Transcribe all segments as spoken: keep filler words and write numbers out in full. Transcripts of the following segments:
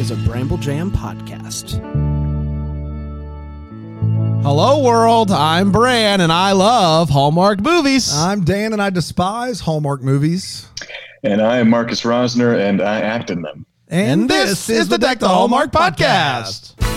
is a Bramble Jam podcast. Hello, world. I'm Bran, and I love Hallmark movies. I'm Dan, and I despise Hallmark movies. And I am Marcus Rosner, and I act in them. And, and this, this is the Deck the Hallmark, Hallmark podcast. podcast.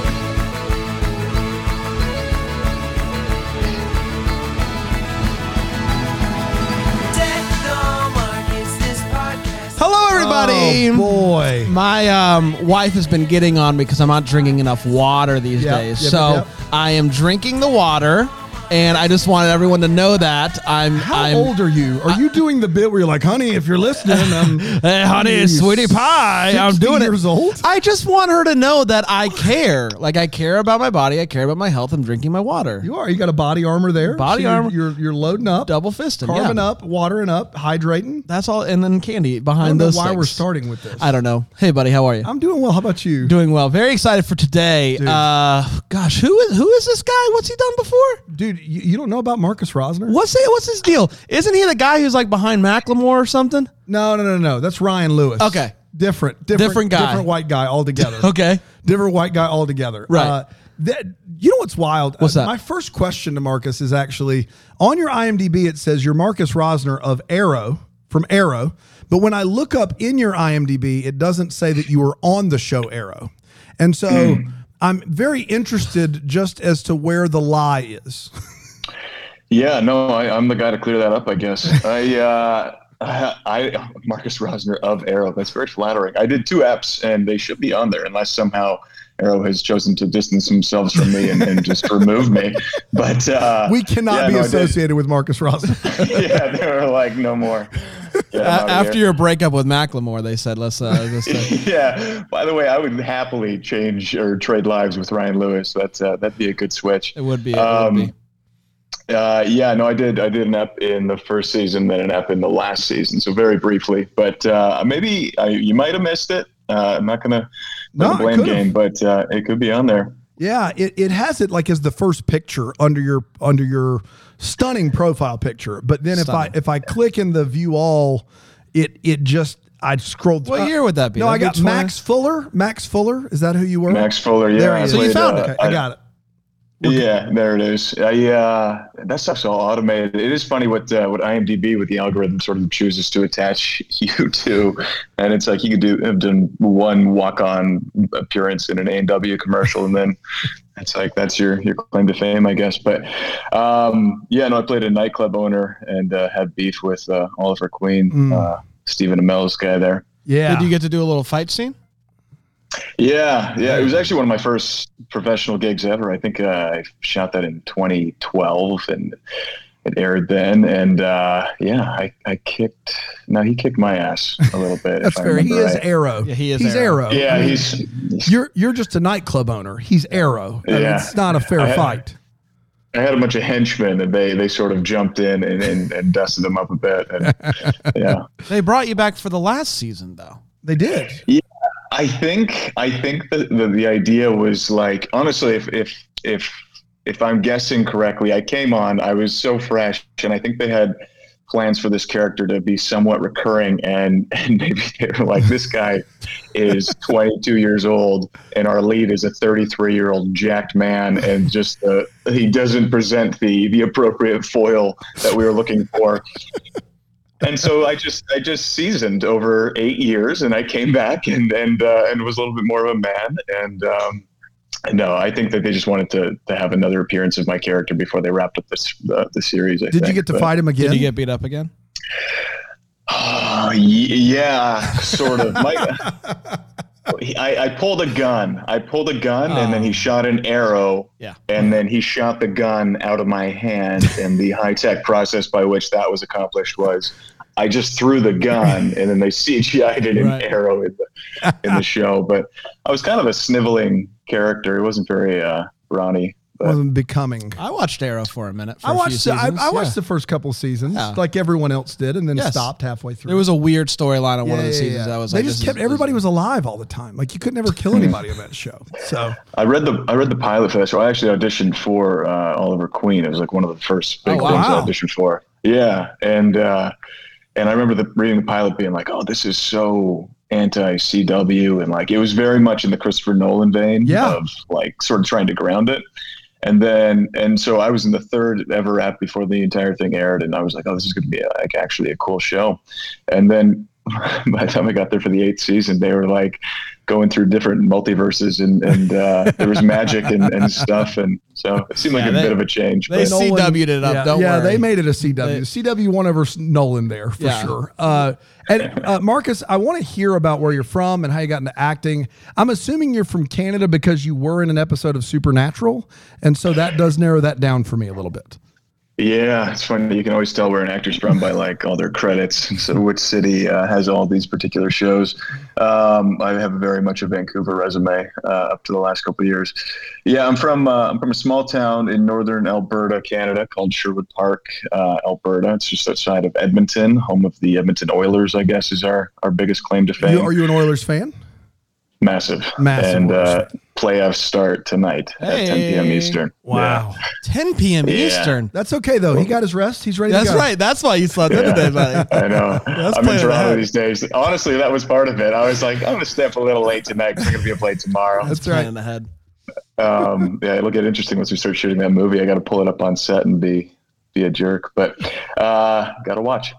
Hello, everybody. Oh, boy. My um, wife has been getting on me because I'm not drinking enough water these yep, days. Yep, so yep. I am drinking the water. And I just wanted everyone to know that I'm. How I'm, old are you? Are I, you doing the bit where you're like, honey, if you're listening, I'm. Hey, honey, it's sweetie pie. I'm doing years it. Old? I just want her to know that I care. Like I care about my body. I care about my health. I'm drinking my water. You are. You got a body armor there. Body so armor. You're, you're you're loading up, double fisting, carving yeah. up, watering up, hydrating. That's all, and then candy behind I don't know those. Why things. we're starting with this? I don't know. Hey, buddy, how are you? I'm doing well. How about you? Doing well. Very excited for today. Dude. Uh, gosh, who is who is this guy? What's he done before? Dude, you, you don't know about Marcus Rosner? What's it, What's his deal? Isn't he the guy who's like behind Macklemore or something? No, no, no, no. That's Ryan Lewis. Okay. Different, different, different guy. Different white guy altogether. Okay. Different white guy altogether. Right. Uh, that, you know what's wild? What's uh, that? My first question to Marcus is actually, on your I M D B, it says you're Marcus Rosner of Arrow, from Arrow. But when I look up in your I M D B, it doesn't say that you were on the show Arrow. And so mm. I'm very interested just as to where the lie is. Yeah, no, I, I'm the guy to clear that up, I guess. I, uh, I, Marcus Rosner of Arrow. That's very flattering. I did two apps, and they should be on there, unless somehow Arrow has chosen to distance themselves from me and, and just remove me. But uh, we cannot yeah, be no, associated with Marcus Rosner. Yeah, they were like, no more. A- after here. your breakup with Macklemore, they said, let's. Uh, let's uh, yeah. By the way, I would happily change or trade lives with Ryan Lewis. That's uh, that'd be a good switch. It would be. It um, would be. Uh, yeah, no, I did. I did an ep in the first season, then an ep in the last season. So very briefly, but uh, maybe I, you might have missed it. Uh, I'm not gonna play no, the blame game, but uh, it could be on there. Yeah, it, it has it like as the first picture under your under your stunning profile picture. But then stunning. if I if I click in the view all, it it just I scrolled. What uh, year would that be? No, That'd I got be Max Fuller. Max Fuller, is that who you were? Max Fuller. Yeah. There he is. So you found uh, it. Okay, I got it. We're yeah, good. There it is. I, uh, that stuff's all automated. It is funny what uh, what I M D B with the algorithm sort of chooses to attach you to, and it's like you could do have done one walk on appearance in an A and W commercial, and then it's like that's your your claim to fame, I guess. But um, yeah, no, I played a nightclub owner and uh, had beef with uh, Oliver Queen, mm. uh, Stephen Amell's guy there. Yeah. Did you get to do a little fight scene? Yeah, yeah. It was actually one of my first professional gigs ever. I think uh, I shot that in twenty twelve, and it aired then. And uh, yeah, I, I kicked. No, he kicked my ass a little bit. That's fair. He is right. Arrow. Yeah, he is. He's Arrow. Arrow. Yeah, I mean, he's, he's. You're you're just a nightclub owner. He's Arrow. I mean, Yeah. It's not a fair I had, fight. I had a bunch of henchmen, and they they sort of jumped in and, and, and dusted them up a bit. And, yeah, they brought you back for the last season, though. They did. Yeah. I think I think that the, the idea was like, honestly, if if if if I'm guessing correctly, I came on, I was so fresh, and I think they had plans for this character to be somewhat recurring, and, and maybe they were like, this guy is twenty-two years old, and our lead is a thirty-three year old jacked man, and just uh, he doesn't present the the appropriate foil that we were looking for. And so I just I just seasoned over eight years, and I came back and and uh, and was a little bit more of a man. And um, no, I think that they just wanted to to have another appearance of my character before they wrapped up this uh, the series. I Did think. you get to but, fight him again? Did you get beat up again? Uh, yeah, sort of. My, I, I pulled a gun. I pulled a gun, oh. and then he shot an arrow. Yeah. And then he shot the gun out of my hand. And the high tech process by which that was accomplished was, I just threw the gun, and then they C G I'd it an right. arrow in the in the show. But I was kind of a sniveling character. It wasn't very uh, brawny. But wasn't becoming. I watched Arrow for a minute. For I watched. A few the, I, I watched yeah. the first couple of seasons, yeah. like everyone else did, and then yes. stopped halfway through. There was a weird storyline on yeah, one of the yeah, seasons. Yeah. That was they like, just this kept is, everybody this was alive all the time. Like you could never kill anybody on that show. So I read the I read the pilot for that show. I actually auditioned for uh, Oliver Queen. It was like one of the first big oh, things wow. I auditioned for. Yeah, and. Uh, and I remember the reading the pilot being like, oh, this is so anti-C W, and like it was very much in the Christopher Nolan vein yeah. of like sort of trying to ground it. And then, and so I was in the third ever app before the entire thing aired, and I was like, oh, this is going to be a, like actually a cool show. And then by the time I got there for the eighth season, they were like going through different multiverses, and, and uh, there was magic and, and stuff. And so it seemed like yeah, a they, bit of a change. They C W'd it up, yeah, don't yeah, worry. they made it a C W. They, C W won over Nolan there for yeah. sure. Uh, and uh, Marcus, I want to hear about where you're from and how you got into acting. I'm assuming you're from Canada because you were in an episode of Supernatural, and so that does narrow that down for me a little bit. Yeah, it's funny. You can always tell where an actor's from by like all their credits. So which city uh, has all these particular shows. Um, I have very much a Vancouver resume uh, up to the last couple of years. Yeah, I'm from uh, I'm from a small town in northern Alberta, Canada, called Sherwood Park, uh, Alberta. It's just outside of Edmonton, home of the Edmonton Oilers, I guess, is our, our biggest claim to fame. You, are you an Oilers fan? Massive. Massive. And uh, playoffs start tonight hey. at ten p.m. Eastern. Wow. Yeah. ten p.m. Yeah. Eastern. That's okay, though. He got his rest. He's ready That's to go. right. That's why you slept in yeah. today, buddy. I know. That's I'm in Toronto these days. Honestly, that was part of it. I was like, I'm going to stay up a little late tonight because I'm going to be up late tomorrow. That's right. In the head. Um, yeah, it'll get interesting once we start shooting that movie. I got to pull it up on set and be be a jerk, but uh, got to watch.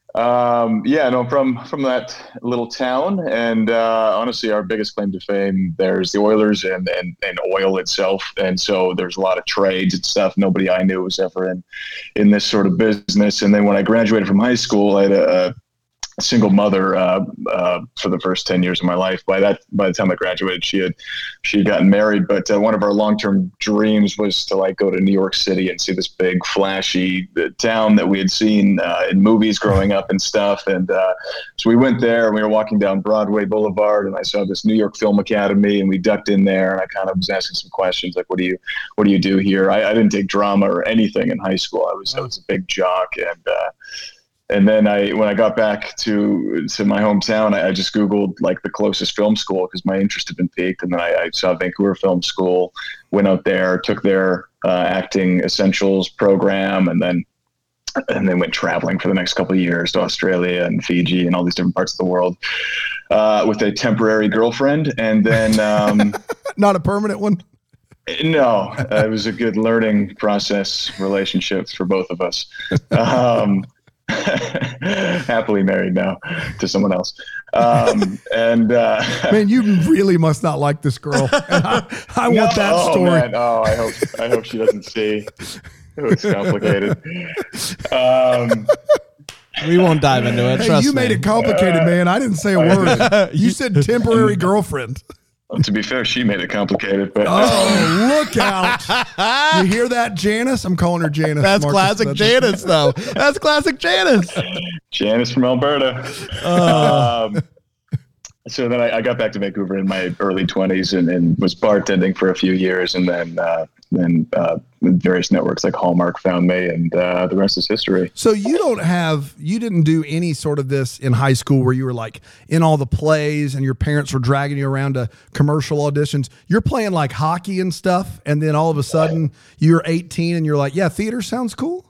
Um, yeah, no, from from that little town, and uh, honestly, our biggest claim to fame there's the Oilers and, and and oil itself, and so there's a lot of trades and stuff. Nobody I knew was ever in in this sort of business. And then when I graduated from high school, I had a, a single mother uh, uh, for the first ten years of my life. By that, by the time I graduated, she had she had gotten married. But uh, one of our long term dreams was to like go to New York City and see this big, flashy uh, town that we had seen uh, in movies growing up and stuff. And uh, so we went there, and we were walking down Broadway Boulevard, and I saw this New York Film Academy, and we ducked in there, and I kind of was asking some questions like, "What do you, what do you do here?" I, I didn't take drama or anything in high school. I was I was a big jock, and. Uh, And then I, when I got back to to my hometown, I, I just Googled like the closest film school because my interest had been piqued. And then I, I saw Vancouver Film School, went out there, took their uh, acting essentials program, and then and then went traveling for the next couple of years to Australia and Fiji and all these different parts of the world uh, with a temporary girlfriend. And then um, not a permanent one. No, uh, it was a good learning process relationship for both of us. Um, happily married now to someone else. Um, and uh, man, you really must not like this girl. I, I no, want that oh, story. Man, oh, I hope I hope she doesn't see. It's complicated. Um, we won't dive into it. Hey, trust you me. made it complicated, man. I didn't say a word. You said temporary girlfriend. Well, to be fair, she made it complicated. But oh, look out! You hear that, Janice? I'm calling her Janice. That's Marcus. classic That's Janice, though. That's classic Janice. Janice from Alberta. Oh. Um, so then I, I got back to Vancouver in my early twenties and, and was bartending for a few years, and then uh, then uh, various networks like Hallmark found me, and uh, the rest is history. So you don't have, you didn't do any sort of this in high school where you were like in all the plays and your parents were dragging you around to commercial auditions. You're playing like hockey and stuff, and then all of a sudden you're eighteen and you're like, yeah, theater sounds cool.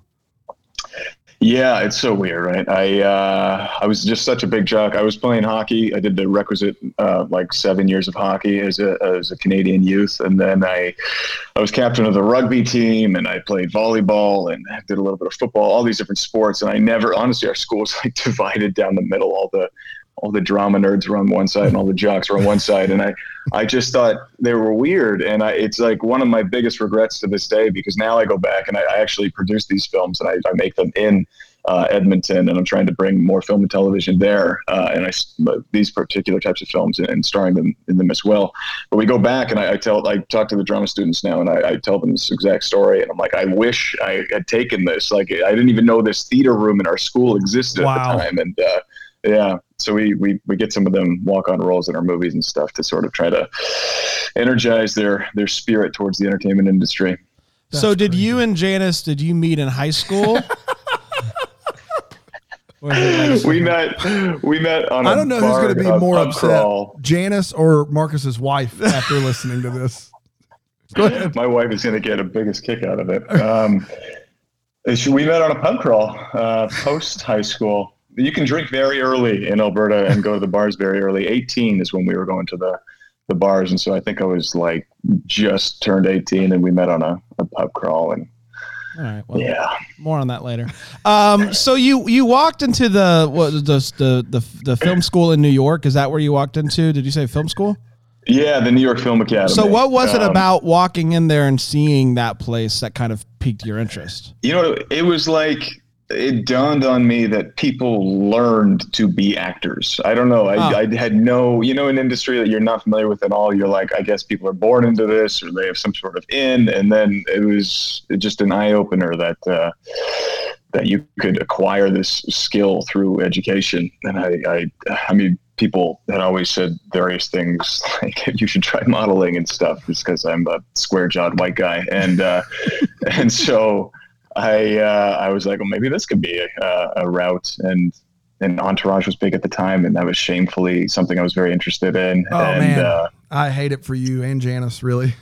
Yeah, it's so weird, right? I uh, I was just such a big jock. I was playing hockey. I did the requisite uh, like seven years of hockey as a as a Canadian youth, and then I I was captain of the rugby team, and I played volleyball, and did a little bit of football, all these different sports. And I never, honestly, our school was like divided down the middle. All the all the drama nerds were on one side, and all the jocks were on one side. And I I just thought they were weird, and I, it's like one of my biggest regrets to this day, because now I go back and I, I actually produce these films, and I, I make them in uh, Edmonton, and I'm trying to bring more film and television there, uh, and I these particular types of films, and, and starring them in them as well. But we go back, and I, I tell I talk to the drama students now, and I, I tell them this exact story, and I'm like, I wish I had taken this. Like, I didn't even know this theater room in our school existed wow. at the time, and uh, yeah. So we, we, we get some of them walk-on roles in our movies and stuff to sort of try to energize their, their spirit towards the entertainment industry. That's so did crazy. You and Janice, did you meet in high school? we met we met on a I don't know bar, who's going to be a, more a upset, crawl. Janice or Marcus's wife after listening to this. Go ahead. My wife is going to get a biggest kick out of it. Um, we met on a pub crawl uh, post high school. you can drink very early in Alberta and go to the bars very early. eighteen is when we were going to the, the bars. And so I think I was like just turned eighteen and we met on a, a pub crawl. And all right. Well, yeah, more on that later. Um, so you, you walked into the, what the, the, the, the film school in New York. Is that where you walked into? Did you say film school? Yeah. The New York Film Academy. So what was it um, about walking in there and seeing that place that kind of piqued your interest? You know, it was like, it dawned on me that people learned to be actors. I don't know. I, oh. I had no, you know, an industry that you're not familiar with at all. You're like, I guess people are born into this or they have some sort of in. And then it was just an eye opener that, uh, that you could acquire this skill through education. And I, I, I mean, people had always said various things like you should try modeling and stuff just because I'm a square jawed white guy. And, uh, and so, I uh, I was like, well, maybe this could be a, a route, and and Entourage was big at the time, and that was shamefully something I was very interested in. Oh and, man, uh, I hate it for you and Janice, really.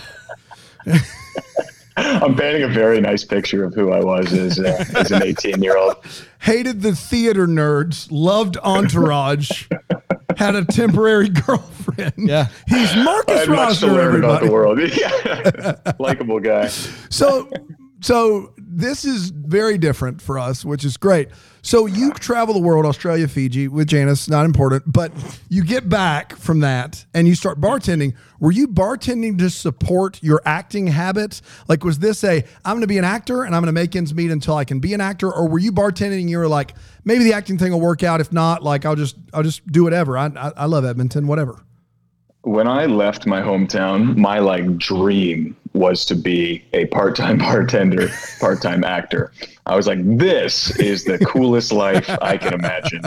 I'm painting a very nice picture of who I was as uh, as an eighteen year old. Hated the theater nerds, loved Entourage, had a temporary girlfriend. Yeah, he's Marcus I had much to Rosner. learn Everybody, about the world. Yeah, likable guy. So. So this is very different for us, which is great. So you travel the world, Australia, Fiji with Janice, not important, but you get back from that and you start bartending. Were you bartending to support your acting habits? Like, was this a, I'm going to be an actor and I'm going to make ends meet until I can be an actor? Or were you bartending and you were like, maybe the acting thing will work out. If not, like, I'll just, I'll just do whatever. I, I, I love Edmonton, whatever. When I left my hometown, my like dream was to be a part-time bartender, part-time actor. I was like, this is the coolest life I can imagine.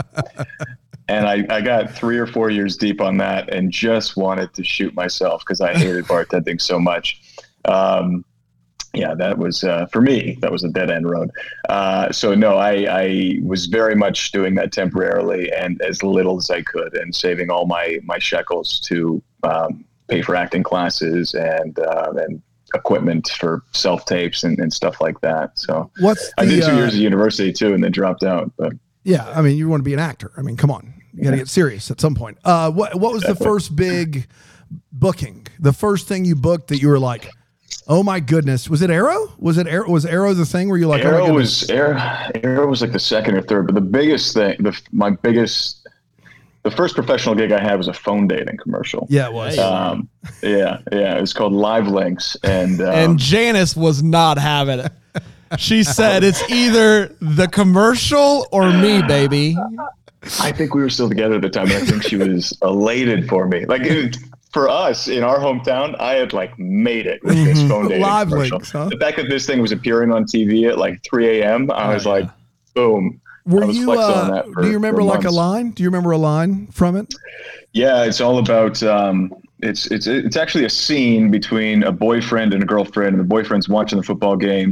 And I, I got three or four years deep on that and just wanted to shoot myself because I hated bartending so much. Um, yeah, that was, uh, for me, that was a dead end road. Uh, so no, I, I was very much doing that temporarily and as little as I could and saving all my, my shekels to um, pay for acting classes and, uh, and equipment for self tapes and, and stuff like that. So What's the, I did two uh, years of university too, and then dropped out. But yeah, I mean, you want to be an actor. I mean, come on, you got to get serious at some point. Uh, what, what was Definitely. the first big booking? The first thing you booked that you were like, oh my goodness, was it Arrow? Was it Arrow? Was Arrow the thing where you like? Arrow oh was Arrow, Arrow was like the second or third, but the biggest thing, the my biggest, the first professional gig I had was a phone dating commercial. Yeah, it was. Um, yeah, yeah, it was called Live Links, and um, and Janice was not having it. She said it's either the commercial or me, baby. I think we were still together at the time. And I think she was elated for me. Like it, for us in our hometown, I had like made it with this phone dating Live commercial. Links, huh? The fact that this thing was appearing on T V at like three a.m., I Oh, was yeah. like, boom. Were I was you? flexing on Uh, that for- do you remember for like a months. line? Do you remember a line from it? Yeah, it's all about. Um, it's it's it's actually a scene between a boyfriend and a girlfriend, and the boyfriend's watching the football game,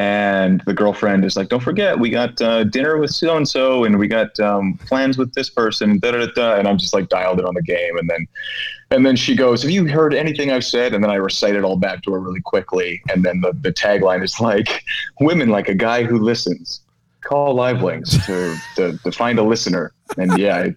and the girlfriend is like, "Don't forget, we got uh, dinner with so and so, and we got um, plans with this person." Da, da, da, da. And I'm just like dialed in on the game, and then and then she goes, "Have you heard anything I've said?" And then I recite it all back to her really quickly, and then the the tagline is like, "Women like a guy who listens. Call Live Links to to, to find a listener." And yeah,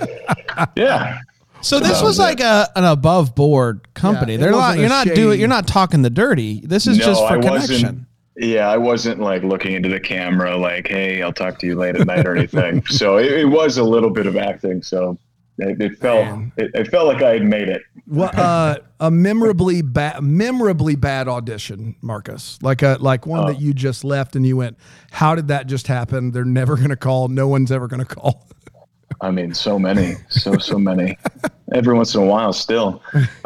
I, yeah. So this That was was like a an above board company. Yeah, it They're not. wasn't a You're not shady- doing. You're not talking the dirty. This is No, just for I connection. wasn't. Yeah, I wasn't like looking into the camera like, "Hey, I'll talk to you late at night" or anything. So it, it was a little bit of acting. So it, it felt Man. it, it felt like I had made it. Well, uh, a memorably bad, memorably bad audition, Marcus. Like a like one Oh. that you just left and you went, "How did that just happen? They're never going to call. No one's ever going to call." I mean, so many, so so many. Every once in a while, still.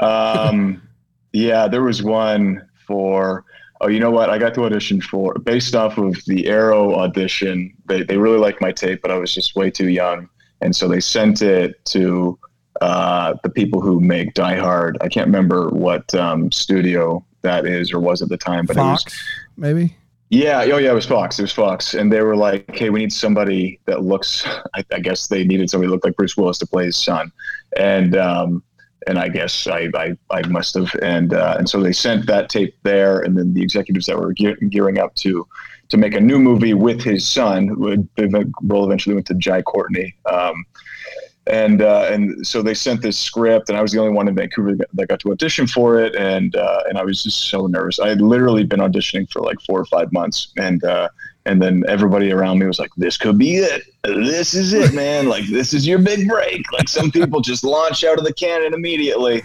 Um, yeah, there was one for. Oh, you know what? I got to audition for, based off of the Arrow audition. They they really liked my tape, but I was just way too young, and so they sent it to uh, the people who make Die Hard. I can't remember what um, studio that is or was at the time, but Fox, it was. maybe. Yeah, oh yeah, it was Fox. It was Fox, and they were like, "Hey, we need somebody that looks." I, I guess they needed somebody that looked like Bruce Willis to play his son, and um, and I guess I I, I must have, and uh, and so they sent that tape there, and then the executives that were gear, gearing up to to make a new movie with his son. The role eventually went to Jai Courtney. Um, and uh, and so they sent this script, and I was the only one in Vancouver that got to audition for it. And uh, and I was just so nervous. I had literally been auditioning for like four or five months. And uh, and then everybody around me was like, this could be it. This is it, man. Like, this is your big break. Like, some people just launch out of the cannon immediately.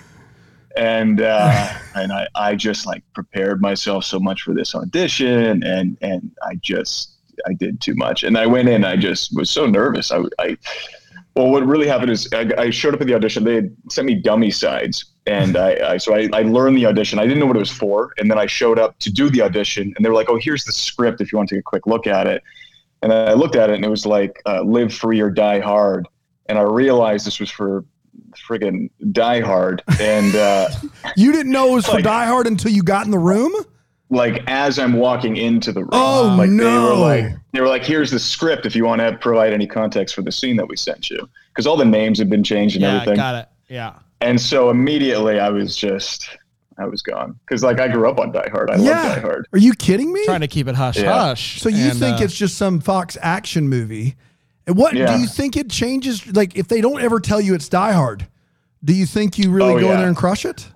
And uh, and I, I just like prepared myself so much for this audition, and and I just I did too much. And I went in, I just was so nervous. I, I well, what really happened is I, I showed up at the audition. They had sent me dummy sides, and I, I so I, I learned the audition. I didn't know what it was for, and then I showed up to do the audition, and they were like, "Oh, here's the script if you want to take a quick look at it." And I looked at it, and it was like uh, "Live Free or Die Hard," and I realized this was for friggin' Die Hard. And uh you didn't know it was like, for Die Hard until you got in the room? Like, as I'm walking into the room. Oh, like no. They were like, they were like, here's the script if you want to provide any context for the scene that we sent you. Because all the names had been changed and yeah, everything. Got it. Yeah. And so immediately I was just, I was gone. Because like I grew up on Die Hard. I yeah. love Die Hard. Are you kidding me? Trying to keep it hush Yeah. hush. So you And, think uh, it's just some Fox action movie? And what Yeah. do you think it changes? Like, if they don't ever tell you it's Die Hard, do you think you really Oh, go in yeah. there and crush it?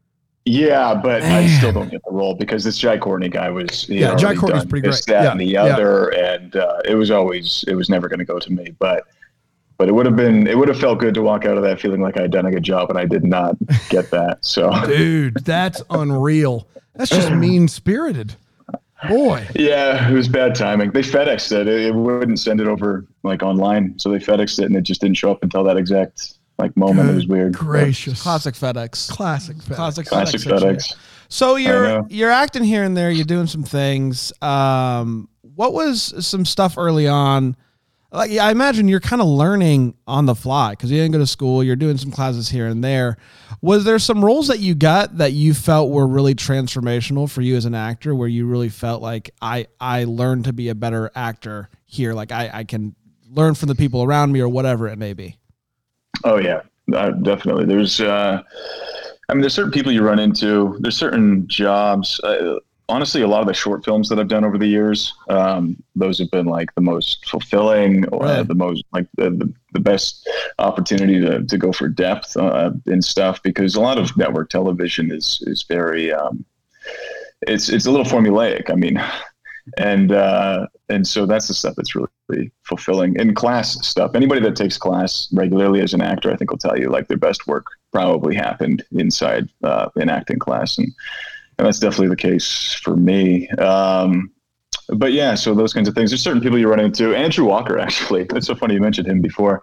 Yeah, but Man. I still don't get the role because this Jai Courtney guy was he Yeah, had Jai already Courtney's done pretty this, great. that, Yeah, and the yeah. other, and uh, it was always it was never going to go to me. But but it would have been it would have felt good to walk out of that feeling like I had done a good job, and I did not get that. So Dude, that's unreal. That's just mean spirited. Boy. yeah, it was bad timing. They FedExed it. it; it wouldn't send it over like online, so they FedExed it, and it just didn't show up until that exact like moment. It was weird. Gracious. classic FedEx. Classic FedEx. Classic, Classic FedEx. FedEx. So I you're know. you're acting here and there. You're doing some things. Um, what was some stuff early on? Like, yeah, I imagine you're kind of learning on the fly because you didn't go to school. You're doing some classes here and there. Was there some roles that you got that you felt were really transformational for you as an actor, where you really felt like I I learned to be a better actor here? Like I I can learn from the people around me or whatever it may be. Oh yeah, uh, definitely. There's, uh, I mean, there's certain people you run into. There's certain jobs. Uh, honestly, a lot of the short films that I've done over the years, um, those have been like the most fulfilling or Right. the most like the, the, the best opportunity to, to go for depth uh, in stuff, because a lot of network television is is very, um, it's it's a little formulaic. I mean. And uh, and so that's the stuff that's really, really fulfilling. In class stuff, anybody that takes class regularly as an actor, I think will tell you like their best work probably happened inside uh, an acting class, and and that's definitely the case for me. Um, but yeah, so those kinds of things. There's certain people you run into. Andrew Walker, actually, it's so funny you mentioned him before.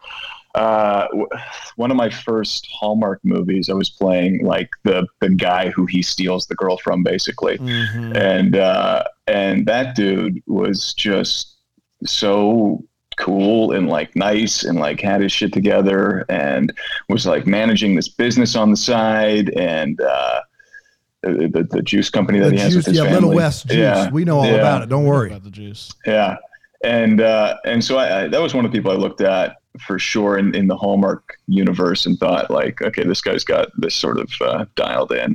Uh, w- one of my first Hallmark movies, I was playing like the the guy who he steals the girl from, basically. Mm-hmm. And uh, and that dude was just so cool and like nice and like had his shit together and was like managing this business on the side, and uh, the, the the juice company that The he has juice, with his yeah, family. Little West Juice. Yeah. We know all Yeah. about it. Don't worry. About the juice. Yeah. And uh, and so I, I, that was one of the people I looked at for sure in, in the Hallmark universe and thought like, okay, this guy's got this sort of uh, dialed in.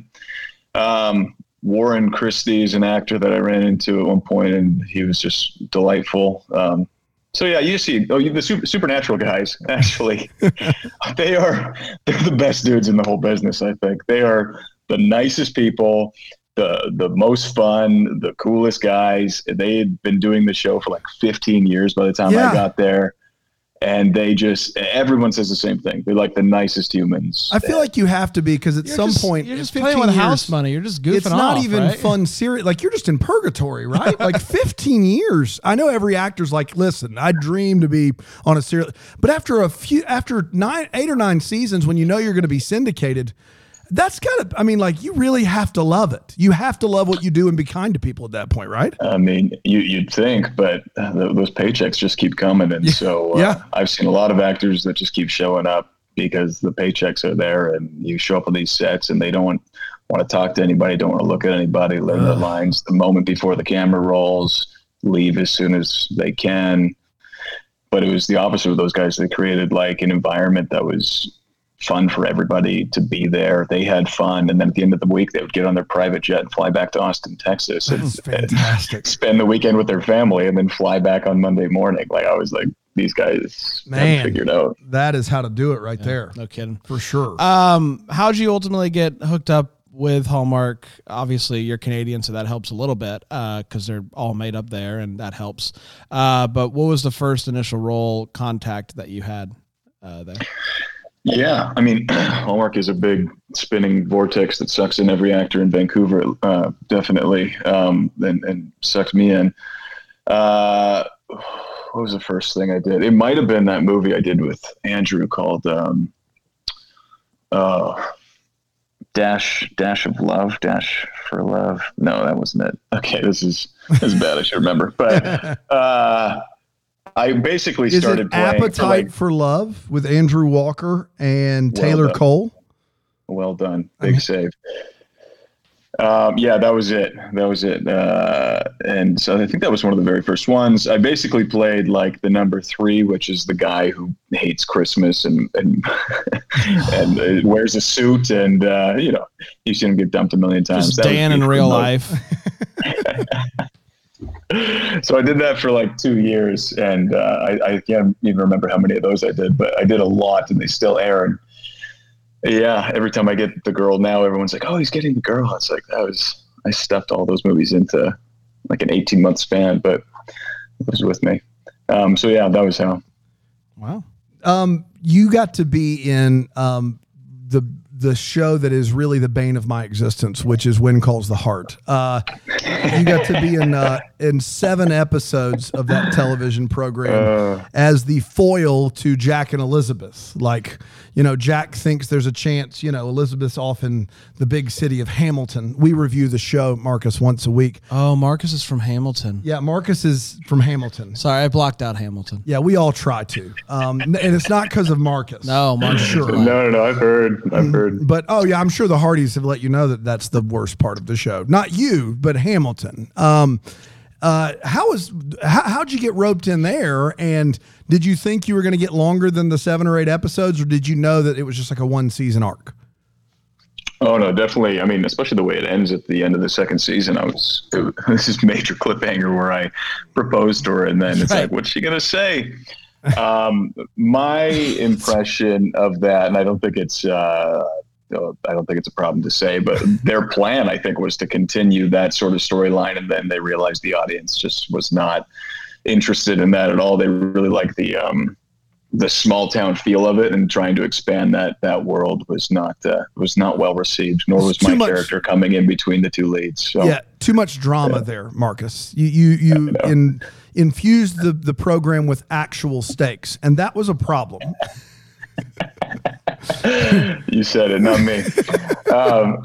Um, Warren Christie is an actor that I ran into at one point, and he was just delightful. Um, so yeah, you see, oh, you, the super, Supernatural guys, actually, they are they're the best dudes in the whole business. I think they are the nicest people. The, the most fun, the coolest guys. They had been doing the show for like fifteen years by the time Yeah. I got there. And they just, everyone says the same thing. They're like the nicest humans. I feel like you have to be, because at You're some just, point, you're in just fifteen playing with years, house money. You're just goofing it's not off, even right? fun, serious. Like, you're just in purgatory, right? Like fifteen years. I know every actor's like, listen, I dream to be on a serial, but after a few, after nine, eight or nine seasons, when you know you're going to be syndicated, that's kind of, I mean, like, you really have to love it. You have to love what you do and be kind to people at that point, right? I mean, you, you'd think, but uh, th- those paychecks just keep coming. And so uh, Yeah. I've seen a lot of actors that just keep showing up because the paychecks are there, and you show up on these sets and they don't want, want to talk to anybody, don't want to look at anybody, learn their lines the moment before the camera rolls, leave as soon as they can. But it was the opposite of those guys. They created like an environment that was fun for everybody to be there. They had fun. And then at the end of the week, they would get on their private jet and fly back to Austin, Texas and, fantastic. and spend the weekend with their family and then fly back on Monday morning. Like I was like, these guys Man, have figured out. That is how to do it right Yeah, there. no kidding. For sure. Um, how'd you ultimately get hooked up with Hallmark? Obviously, you're Canadian, so that helps a little bit because they're all made up there, and that helps. Uh, but what was the first initial role contact that you had uh, there? Yeah, I mean, Hallmark is a big spinning vortex that sucks in every actor in Vancouver, uh, definitely, um, and, and sucks me in. Uh, what was the first thing I did? It might have been that movie I did with Andrew called um, uh, Dash Dash of Love, Dash for Love. No, that wasn't it. Okay, this is this is bad. I should remember. But uh, I basically Is started it playing Appetite for, like, for Love with Andrew Walker and Well Taylor done. Cole? Well done. I Big mean- save. Um, yeah, that was it. That was it. Uh, and so I think that was one of the very first ones. I basically played like the number three, which is the guy who hates Christmas and and, and uh, wears a suit. And, uh, you know, you've seen him get dumped a million times. Just That was Dan me in for real most- life. So I did that for like two years, and uh, I, I can't even remember how many of those I did, but I did a lot, and they still air. And yeah, every time I get the girl now, everyone's like, "Oh, he's getting the girl." It's like that was I stuffed all those movies into like an eighteen month span, but it was with me. Um, so yeah, that was how. Wow. Um, you got to be in um, the the show that is really the bane of my existence, which is When Calls the Heart. Uh, you got to be in uh, in seven episodes of that television program Uh, as the foil to Jack and Elizabeth. Like, you know, Jack thinks there's a chance, you know, Elizabeth's off in the big city of Hamilton. We review the show, Marcus, once a week. Oh, Marcus is from Hamilton. Yeah, Marcus is from Hamilton. Sorry, I blocked out Hamilton. Yeah, we all try to. Um, and it's not because of Marcus. No, Marcus. Sure. no, no, no. I've heard. I've heard. But, oh, yeah, I'm sure the Hardys have let you know that that's the worst part of the show. Not you, but Hamilton. Um, uh, how was how, how'd you get roped in there? And did you think you were going to get longer than the seven or eight episodes, or did you know that it was just like a one season arc? Oh no, definitely. I mean, especially the way it ends at the end of the second season. I was it, this is major cliffhanger where I proposed to her, and then it's Right. like, what's she gonna say? Um, my impression of that, and I don't think it's uh, I don't think it's a problem to say, but their plan, I think, was to continue that sort of storyline, and then they realized the audience just was not interested in that at all. They really liked the um, the small town feel of it, and trying to expand that that world was not uh, was not well received. Nor was Too my much- character coming in between the two leads. So Yeah, too much drama there, Marcus. You you you I know. in, infused the, the program with actual stakes, and that was a problem. you said it, not me. um,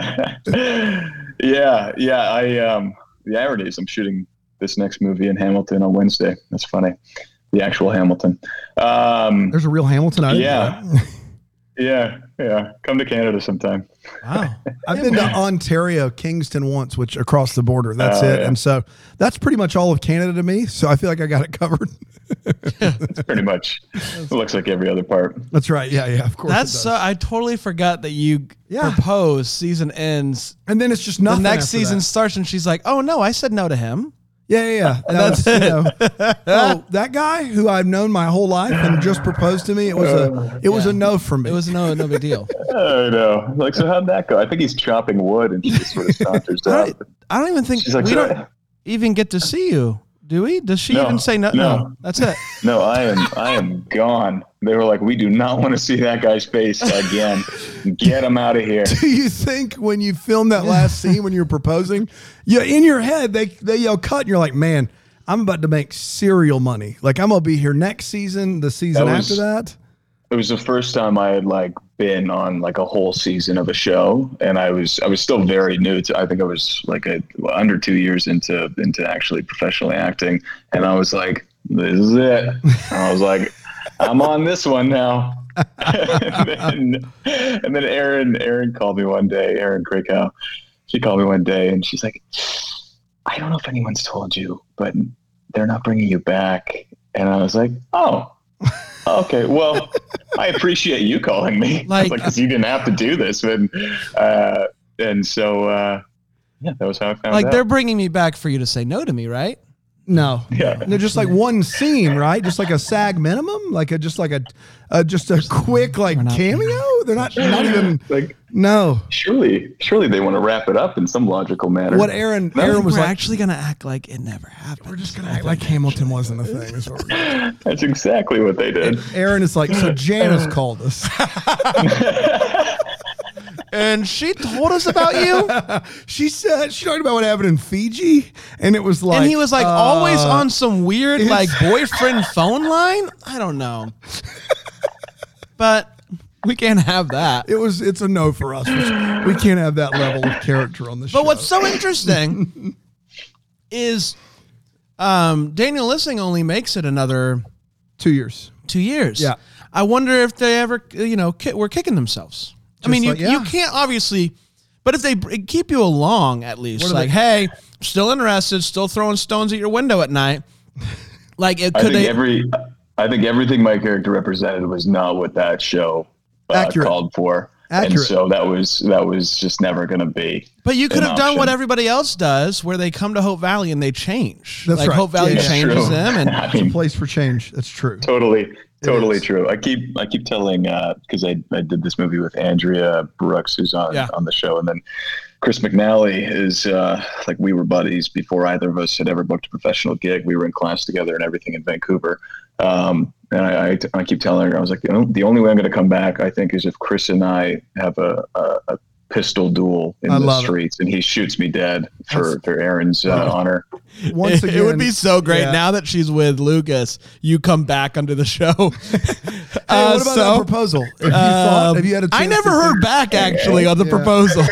yeah, yeah. I um, the irony is I'm shooting this next movie in Hamilton on Wednesday. That's funny. The actual Hamilton. Um, There's a real Hamilton. I didn't Yeah. know that. yeah, yeah. Come to Canada sometime. Wow. I've been to Ontario, Kingston once, which across the border. That's Oh, it. yeah. And so that's pretty much all of Canada to me. So I feel like I got it covered. It's pretty much. It looks like every other part. That's right. Yeah, yeah. Of course. That's it does. so. I totally forgot that you Yeah. proposed. Season ends. And then it's just The nothing. next after season that. starts, and she's like, "Oh no, I said no to him." Yeah, yeah, yeah. And That that's was, it. you know, oh, that guy who I've known my whole life and just proposed to me. It was a, it was Yeah. a no from me. It was no, no big deal. I know. Like, so how'd that go? I think he's chopping wood, and she just sort of saunters I out. don't, I don't even think She's like, we "Sorry." don't even get to see you, do we? Does she No, even say no? no. That's it. No, I am. I am gone. They were like, we do not want to see that guy's face again. Get him out of here. Do you think when you filmed that last scene when you were proposing, you in your head they they yell cut and you're like, man, I'm about to make serial money. Like I'm gonna be here next season, the season That was- after that. It was the first time I had like been on like a whole season of a show, and I was I was still very new to. I think I was like a, under two years into into actually professionally acting, and I was like, this is it. And I was like, I'm on this one now. and, then, and then Erin Erin called me one day. Erin Krakow, she called me one day, and she's like, I don't know if anyone's told you, but they're not bringing you back. And I was like, oh. Okay, well, I appreciate you calling me. Like, like, because you didn't have to do this, and uh, and so uh, yeah, that was how I found Like out. they're bringing me back for you to say no to me, right? No, Yeah. they're just like one scene, right? Just like a SAG minimum, like a just like a, a just a quick like not- cameo. They're not not even like, no. surely, surely they want to wrap it up in some logical manner. What Aaron I Aaron think was we're like, actually gonna act like it never happened. we're just gonna act like Hamilton wasn't a thing. Is what we're gonna That's exactly what they did. do. Aaron is like, so Janice called us. And she told us about you. She said she talked about what happened in Fiji, and it was like, And he was like uh, always on some weird it's- like boyfriend phone line. I don't know, but we can't have that. It was. It's a no for us. We can't have that level of character on the show. But what's so interesting is um, Daniel Lissing only makes it another two years? two years. Yeah. I wonder if they ever, you know, ki- were kicking themselves. I mean, like- you, yeah. you can't obviously, but if they br- keep you along at least, What are like, they- hey, still interested, still throwing stones at your window at night. Like, it I could think they, every, I think everything my character represented was not what that show uh, Accurate. called for, Accurate. and so that was that was just never going to be. but you could an have done what option. everybody else does, where they come to Hope Valley and they change. That's like right. Hope Valley Yeah, yeah. changes True. them, and I mean, Place for change. That's true. totally, totally is. true. I keep I keep telling because I I did this movie with Andrea Brooks, who's on Yeah. on the show, and then Chris McNally is uh, like we were buddies before either of us had ever booked a professional gig. We were in class together and everything in Vancouver. Um, and I, I, I keep telling her, I was like, you know, the only way I'm going to come back, I think, is if Chris and I have a, a, a pistol duel in I the love it. streets, and he shoots me dead for, That's- for Aaron's uh, honor. Once it, again, it would be so great yeah. now that she's with Lucas. You come back under the show. Hey, Uh, what about so, that proposal? Have you, thought, um, have you had a I chance never to heard think- back actually on the Yeah. proposal.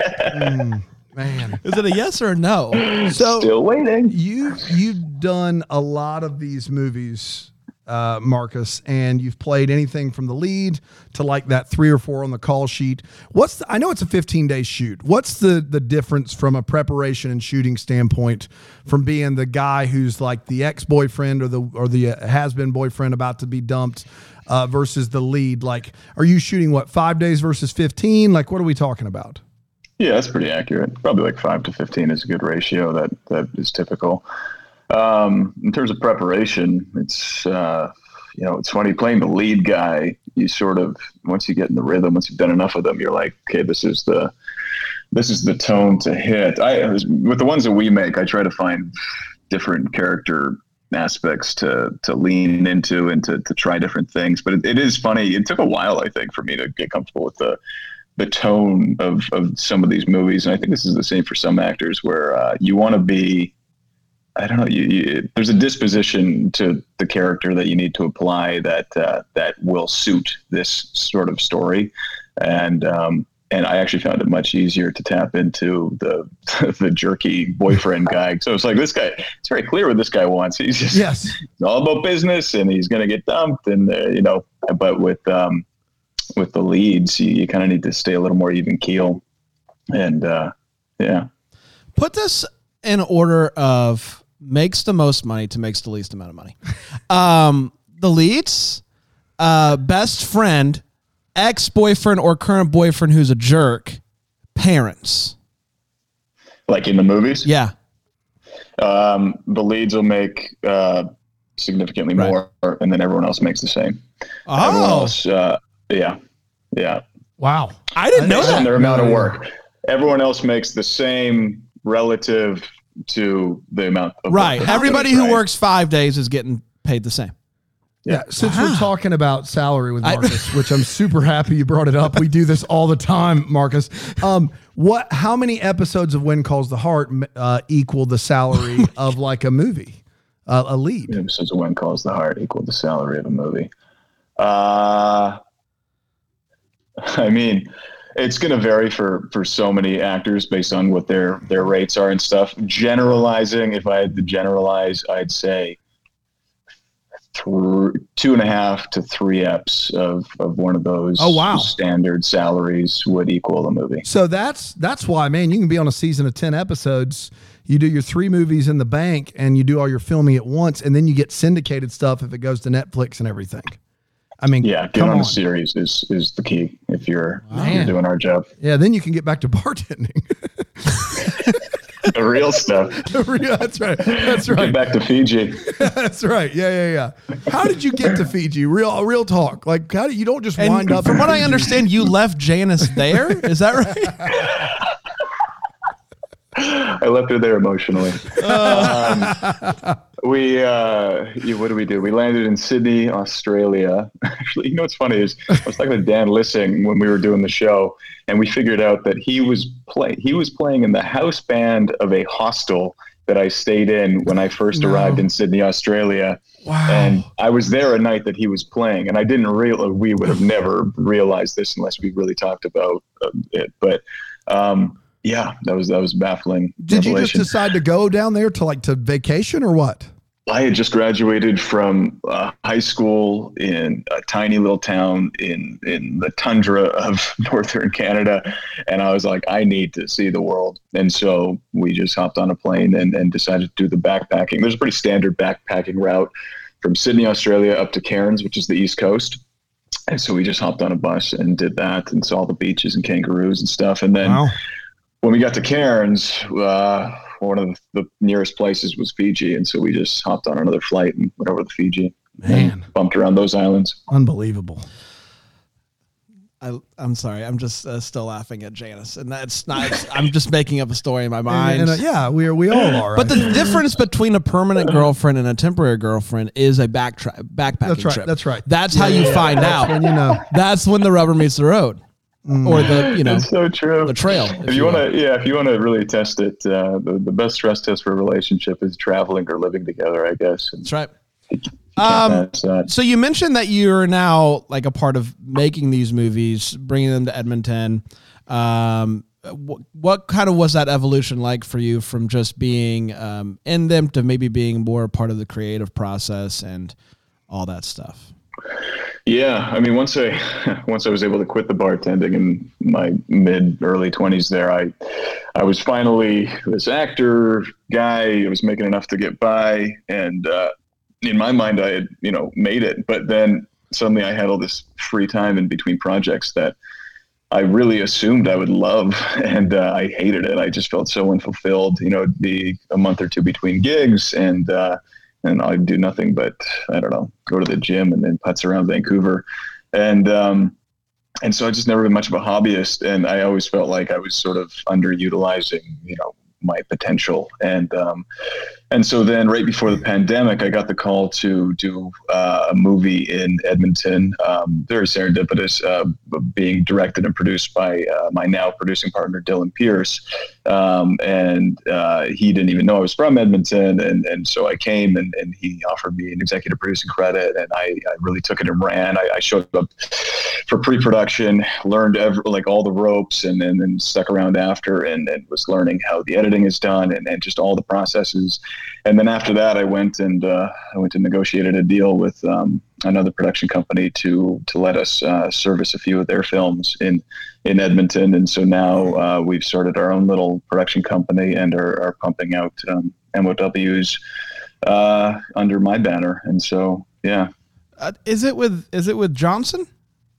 Mm, man. Is it a yes or a no? So Still waiting. you you've done a lot of these movies, uh, Marcus, and you've played anything from the lead to like that three or four on the call sheet. What's the, I know it's a fifteen day shoot. What's the the difference from a preparation and shooting standpoint from being the guy who's like the ex boyfriend or the or the uh, has been boyfriend about to be dumped uh, versus the lead? Like, are you shooting what five days versus fifteen? Like, what are we talking about? Yeah, that's pretty accurate. Probably like five to fifteen is a good ratio. That that is typical. Um, in terms of preparation, it's uh, you know it's funny playing the lead guy. You sort of once you get in the rhythm, once you've done enough of them, you're like, okay, this is the this is the tone to hit. I with the ones that we make, I try to find different character aspects to to lean into and to to try different things. But it, it is funny. It took a while, I think, for me to get comfortable with the the tone of, of some of these movies. And I think this is the same for some actors where uh, you want to be, I don't know, you, you, there's a disposition to the character that you need to apply that, uh, that will suit this sort of story. And, um, and I actually found it much easier to tap into the, the jerky boyfriend guy. So it's like, this guy, it's very clear what this guy wants. He's just Yes. it's all about business and he's going to get dumped. And, uh, you know, but with, um, with the leads, you, you kind of need to stay a little more even keel. And uh, yeah, Put this in order of makes the most money to makes the least amount of money. Um, the leads, uh, best friend, ex-boyfriend or current boyfriend who's a jerk, parents. like in the movies, Yeah. um, the leads will make uh, significantly Right. more, and then everyone else makes the same. Everyone Oh, else, uh, yeah, yeah, Wow. I didn't know based on that. their amount of No. work. Everyone else makes the same relative to the amount of Right. work. Everybody who Right. works five days is getting paid the same. Yeah, since Wow. we're talking about salary with I- Marcus, which I'm super happy you brought it up. We do this all the time, Marcus. Um, what? How many episodes of When Calls the Heart uh, equal the salary of like a movie, uh, a lead? Episodes of When Calls the Heart equal the salary of a movie. Uh, I mean, it's going to vary for, for so many actors based on what their, their rates are and stuff. Generalizing, if I had to generalize, I'd say th- two and a half to three eps of, of one of those Oh, wow. standard salaries would equal a movie. So that's that's why, man, you can be on a season of ten episodes. You do your three movies in the bank, and you do all your filming at once, and then you get syndicated stuff if it goes to Netflix and everything. I mean, yeah, get come on, on. the series is is the key if you're, if Man. you're doing our job. Yeah, then you can get back to bartending. The real stuff. That's right. That's right. Get back to Fiji. That's right. Yeah, yeah, yeah. How did you get to Fiji? Real, real talk. Like, how do you don't just And wind up? from in what I Fiji. understand, you left Janice there. Is that right? I left her there emotionally. Um, we, uh, yeah, what did we do? We landed in Sydney, Australia. Actually, you know what's funny is I was talking to Dan Lissing when we were doing the show, and we figured out that he was play he was playing in the house band of a hostel that I stayed in when I first No. arrived in Sydney, Australia. Wow. And I was there a night that he was playing, and I didn't real we would have never realized this unless we really talked about uh, it. But um, yeah, that was that was baffling. Did you just revelation. decide to go down there to like to vacation or what? I had just graduated from uh, high school in a tiny little town in in the tundra of northern Canada, and I was like, I need to see the world. And so we just hopped on a plane and, and decided to do the backpacking. There's a pretty standard backpacking route from Sydney, Australia, up to Cairns, which is the East Coast. And so we just hopped on a bus and did that and saw the beaches and kangaroos and stuff. And then Wow. when we got to Cairns, uh, one of the nearest places was Fiji. And so we just hopped on another flight and went over to Fiji. Man. And bumped around those islands. Unbelievable. I, I'm sorry. I'm just uh, still laughing at Janice, and that's not. I'm just making up a story in my mind. And, and, uh, yeah, we are. We all are. But right? the difference between a permanent girlfriend and a temporary girlfriend is a back tra- backpacking That's right. trip. That's right. That's Yeah, how you yeah, find that's out. when you know. That's when the rubber meets the road, or the you know It's so true. the trail. If you will. want to, yeah, if you want to really test it, uh, the, the best stress test for a relationship is traveling or living together, I guess. And That's right. you can't Um, pass that. So you mentioned that you're now like a part of making these movies, bringing them to Edmonton. Um, wh- what kind of was that evolution like for you from just being um, in them to maybe being more a part of the creative process and all that stuff? Yeah, I mean, once I once I was able to quit the bartending in my mid early twenties, there, I I was finally this actor guy. I was making enough to get by, and uh, in my mind, I had you know made it. But then suddenly, I had all this free time in between projects that I really assumed I would love, and uh, I hated it. I just felt so unfulfilled. You know, it'd be a month or two between gigs, and uh, and I'd do nothing but, I don't know, go to the gym and then putz around Vancouver. And, um, and so I just never been much of a hobbyist. And I always felt like I was sort of underutilizing, you know, my potential. And, um, and so then right before the pandemic, I got the call to do uh, a movie in Edmonton, um, very serendipitous, uh, being directed and produced by uh, my now producing partner, Dylan Pierce. Um, and uh, he didn't even know I was from Edmonton. And, and so I came and, and he offered me an executive producing credit. And I, I really took it and ran. I, I showed up for pre-production, learned every, like all the ropes, and, and then stuck around after and, and was learning how the editing is done and, and just all the processes. And then after that, I went and uh, I went and negotiated a deal with um, another production company to to let us uh, service a few of their films in in Edmonton. And so now uh, we've started our own little production company and are, are pumping out um, M O Ws uh, under my banner. And so, yeah. Uh, is it with is it with Johnson?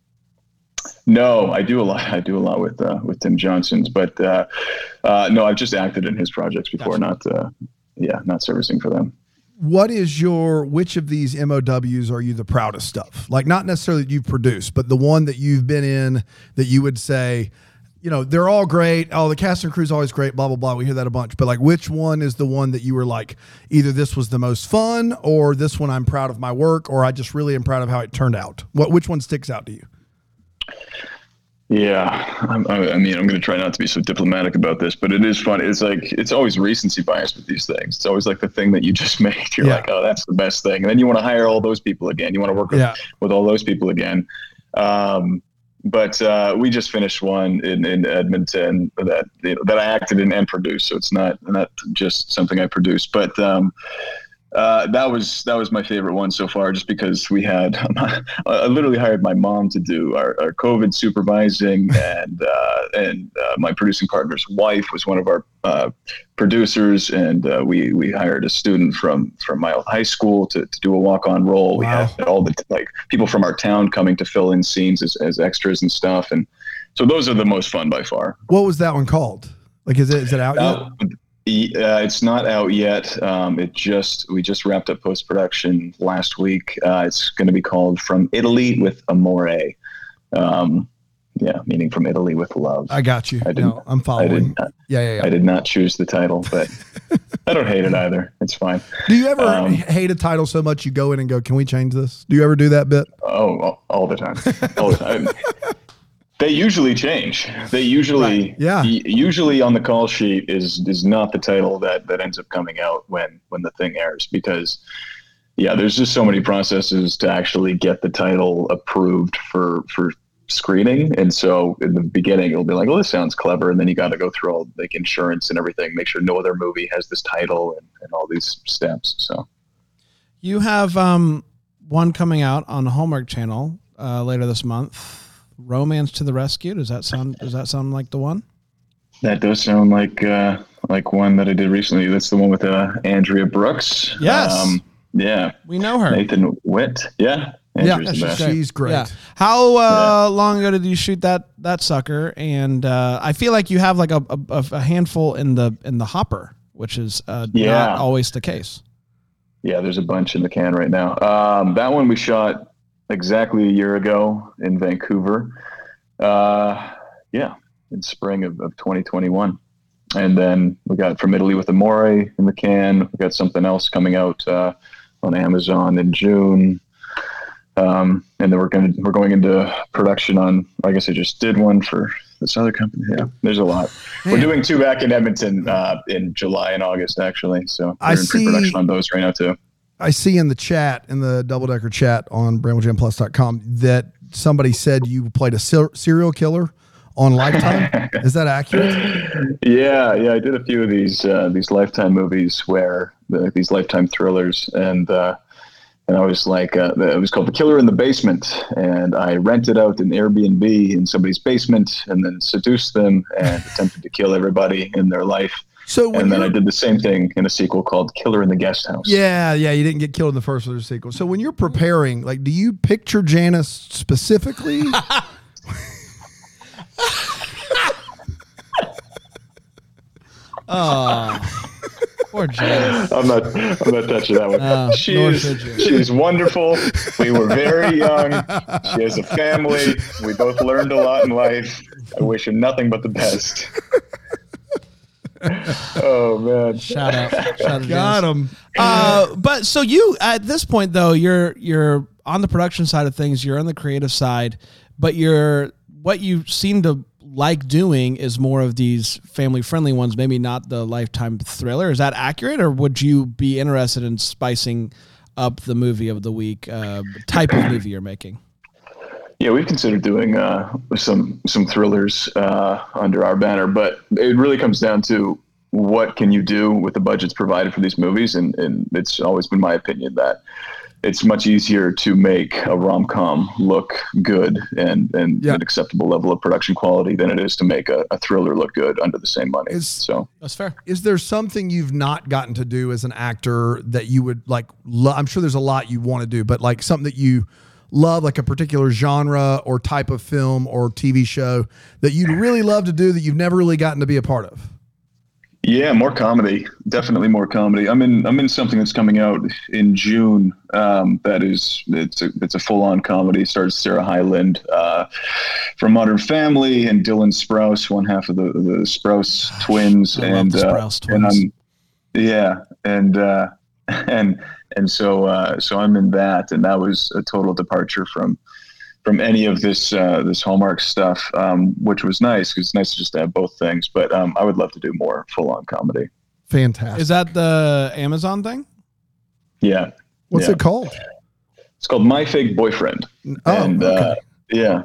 No, I do a lot. I do a lot with uh, with Tim Johnson's, but uh, uh, no, I've just acted in his projects before, Gotcha. not uh, yeah, not servicing for them. What is your, which of these M O Ws are you the proudest of? Like, not necessarily that you've produced, but the one that you've been in that you would say, you know, they're all great. Oh, the cast and crew's always great, blah, blah, blah. We hear that a bunch. But like, which one is the one that you were like, either this was the most fun or this one I'm proud of my work, or I just really am proud of how it turned out? What, which one sticks out to you? Yeah, I'm, I I mean, I'm going to try not to be so diplomatic about this, but it is fun. It's like, it's always recency bias with these things. It's always like the thing that you just made. You're Yeah. like, oh, that's the best thing. And then you want to hire all those people again. You want to work with, Yeah. with all those people again. Um, but uh, we just finished one in, in Edmonton that you know, that I acted in and produced. So it's not not just something I produced. But um, Uh, that was that was my favorite one so far, just because we had I literally hired my mom to do our, our COVID supervising, and uh, and uh, my producing partner's wife was one of our uh, producers, and uh, we we hired a student from from my old high school to, to do a walk on role. We Wow. had all the like people from our town coming to fill in scenes as, as extras and stuff, and so those are the most fun by far. What was that one called? Like, is it is it out Uh, yet? Uh, it's not out yet. Um, it just we just wrapped up post production last week. Uh, it's going to be called From Italy with Amore. Um, yeah, meaning from Italy with love. I got you. I didn't- No, I'm I following. did, not, Yeah, yeah, yeah. I did not choose the title, but I don't hate it either. It's fine. Do you ever Um, hate a title so much you go in and go, "Can we change this?" Do you ever do that bit? Oh, all, all the time. All the time. They usually change. They usually, Right. Yeah. y- usually on the call sheet is is not the title that that ends up coming out when when the thing airs, because yeah, there's just so many processes to actually get the title approved for for screening, and so in the beginning it'll be like, oh, this sounds clever, and then you got to go through all like insurance and everything, make sure no other movie has this title, and, and all these steps. So You have um, one coming out on the Hallmark Channel uh, later this month. Romance to the Rescue. Does that sound? Does that sound like the one? that does sound like uh, like one that I did recently. That's the one with uh, Andrea Brooks. Yes. yeah. We know her. Nathan Witt. Yeah. Yeah, Andrew's the she's, best. great. she's great. Yeah. How uh, long ago did you shoot that that sucker? And uh, I feel like you have like a, a, a handful in the in the hopper, which is uh, Yeah. not always the case. Yeah, there's a bunch in the can right now. Um, that one we shot exactly a year ago in Vancouver. Uh, yeah, in spring of, of twenty twenty-one. And then we got From Italy with Amore in the can. We got something else coming out uh, on Amazon in June. Um, and then we're going to, we're going into production on, I guess I just did one for this other company. Yeah, there's a lot. We're doing two back in Edmonton uh, in July and August, actually. So we're I in see- pre-production on those right now too. I see in the chat, in the Double Decker chat on bramble jam plus dot com, that somebody said you played a ser- serial killer on Lifetime. Is that accurate? Yeah, yeah, I did a few of these uh, these Lifetime movies where the, these Lifetime thrillers, and uh, and I was like, uh, it was called The Killer in the Basement, and I rented out an Airbnb in somebody's basement, and then seduced them and attempted to kill everybody in their life. So when And then I you're- did the same thing in a sequel called Killer in the Guest House. Yeah, yeah, you didn't get killed in the first or the sequel. So when you're preparing, like, do you picture Janice specifically? Oh, poor Janice. I'm not. I'm not touching that one. No, she nor is. should you. She's wonderful. We were very young. She has a family. We both learned a lot in life. I wish her nothing but the best. Oh man! Shout out, shout out to Got Janice. him. Uh, but so you at this point though, you're you're on the production side of things, you're on the creative side, but you're what you seem to like doing is more of these family friendly ones, maybe not the Lifetime thriller. Is that accurate, or would you be interested in spicing up the movie of the week uh, type of movie you're making? Yeah, we've considered doing uh, some some thrillers uh, under our banner, but it really comes down to what can you do with the budgets provided for these movies, and, and it's always been my opinion that it's much easier to make a rom-com look good and, and Yeah. an acceptable level of production quality than it is to make a, a thriller look good under the same money. Is- so That's fair. Is there something you've not gotten to do as an actor that you would like? Lo- I'm sure there's a lot you want to do, but like something that you love, like a particular genre or type of film or T V show that you'd really love to do that you've never really gotten to be a part of? yeah, more comedy, definitely more comedy. I'm in I'm in something that's coming out in June. Um, that is it's a it's a full on comedy. It stars Sarah Hyland uh, from Modern Family and Dylan Sprouse, one half of the the Sprouse twins, I love and the uh, Sprouse and twins. I'm yeah, and uh, and and so uh, so I'm in that, and that was a total departure from. from any of this uh, this Hallmark stuff, um, which was nice because it's nice to just have both things. But um, I would love to do more full on comedy. Fantastic. Is that the Amazon thing? Yeah, What's yeah. it called? It's called My Fake Boyfriend. Oh, and okay. uh, yeah,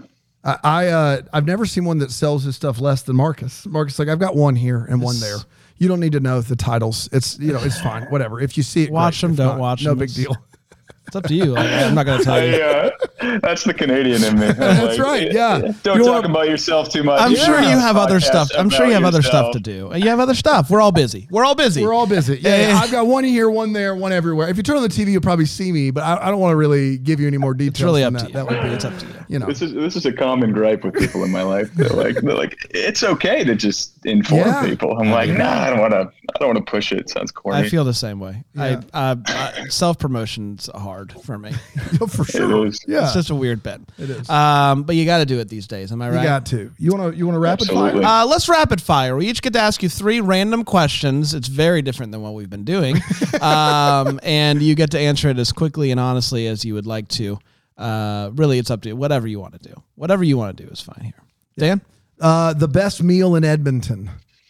I, I uh, I've never seen one that sells his stuff less than Marcus. Marcus, like I've got one here and one there. You don't need to know the titles. It's you know it's fine. Whatever. If you see it, watch great. them. If Don't not, watch no them. big It's, deal. it's up to you. Like, I'm not going to tell you. I, uh, that's the Canadian in me. I'm That's like, right. Yeah. Don't You talk wanna- about yourself too much. I'm Yeah. sure you have other Podcast stuff. I'm sure you have about other stuff yourself. to do. You have other stuff. We're all busy. We're all busy. We're all busy. Yeah, Yeah, yeah, yeah. I've got one here, one there, one everywhere. If you turn on the T V, you'll probably see me, but I, I don't want to really give you any more details. It's really than up that. to you. That would be It's up to you. you know. This is this is a common gripe with people in my life. They're like, they're like, it's okay to just inform Yeah. people. I'm like, nah, I don't want to. I don't want to push it. It sounds corny. I feel the same way. Yeah. I uh, uh, self promotion's hard for me. For sure. is. Yeah, It's just a weird bit. it is. Um, but you got to do it these days. Am I you right? got to. You want to? You want to rapid Absolutely. fire? Uh, let's rapid fire. We each get to ask you three random questions. It's very different than what we've been doing. um, and you get to answer it as quickly and honestly as you would like to. Uh, really, it's up to you. Whatever you want to do. Whatever you want to do is fine here. Dan? Uh, the best meal in Edmonton.